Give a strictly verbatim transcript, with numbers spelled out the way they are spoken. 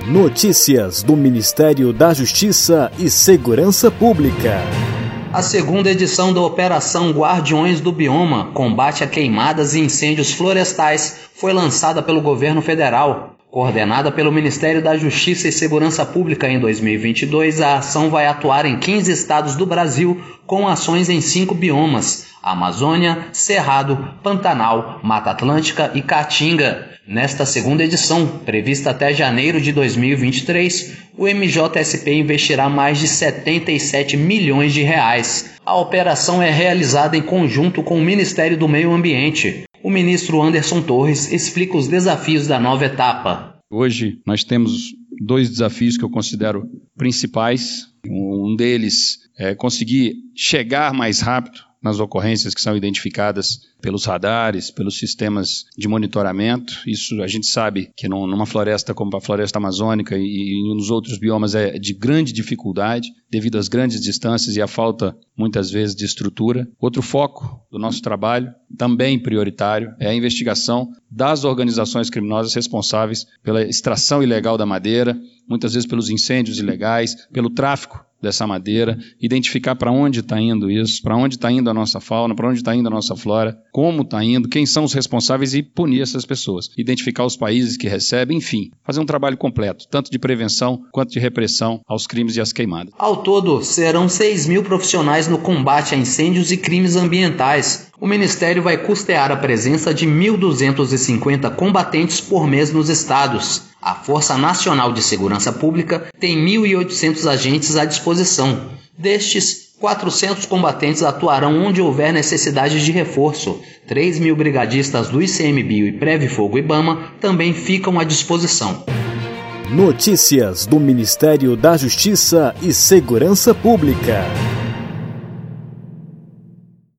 Notícias do Ministério da Justiça e Segurança Pública. A segunda edição da Operação Guardiões do Bioma, combate a queimadas e incêndios florestais, foi lançada pelo governo federal. Coordenada pelo Ministério da Justiça e Segurança Pública em dois mil e vinte e dois, a ação vai atuar em quinze estados do Brasil, com ações em cinco biomas: Amazônia, Cerrado, Pantanal, Mata Atlântica e Caatinga. Nesta segunda edição, prevista até janeiro de dois mil e vinte e três, o M J S P investirá mais de setenta e sete milhões de reais. A operação é realizada em conjunto com o Ministério do Meio Ambiente. O ministro Anderson Torres explica os desafios da nova etapa. Hoje nós temos dois desafios que eu considero principais. Um deles é conseguir chegar mais rápido nas ocorrências que são identificadas pelos radares, pelos sistemas de monitoramento. Isso a gente sabe que numa floresta como a floresta amazônica e nos outros biomas é de grande dificuldade devido às grandes distâncias e à falta, muitas vezes, de estrutura. Outro foco do nosso trabalho, também prioritário, é a investigação das organizações criminosas responsáveis pela extração ilegal da madeira, muitas vezes pelos incêndios ilegais, pelo tráfico dessa madeira, identificar para onde está indo isso, para onde está indo a nossa fauna, para onde está indo a nossa flora, como está indo, quem são os responsáveis e punir essas pessoas. Identificar os países que recebem, enfim, fazer um trabalho completo, tanto de prevenção quanto de repressão aos crimes e às queimadas. Ao todo, serão seis mil profissionais no combate a incêndios e crimes ambientais. O Ministério vai custear a presença de mil duzentos e cinquenta combatentes por mês nos estados. A Força Nacional de Segurança Pública tem mil e oitocentos agentes à disposição. Destes, quatrocentos combatentes atuarão onde houver necessidade de reforço. três mil brigadistas do I C M B I O e Preve Fogo Ibama também ficam à disposição. Notícias do Ministério da Justiça e Segurança Pública.